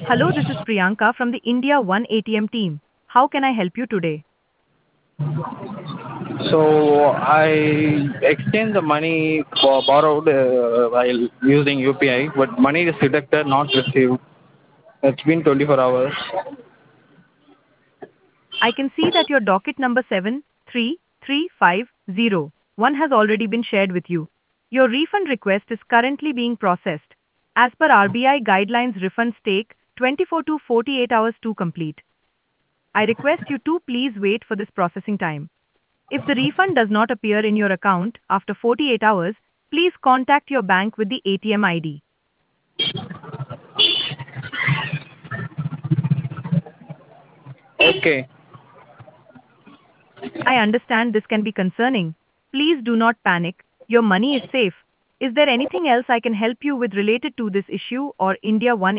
Hello, this is Priyanka from the India One ATM team. How can I help you today? So I exchanged the money for borrowed while using UPI, but money is deducted, not received. It's been 24 hours. I can see that your docket number 733501 has already been shared with you. Your refund request is currently being processed. As per RBI guidelines, refunds take 24 to 48 hours to complete. I request you to please wait for this processing time. If the refund does not appear in your account after 48 hours, please contact your bank with the ATM ID. Okay. I understand this can be concerning. Please do not panic. Your money is safe. Is there anything else I can help you with related to this issue or India One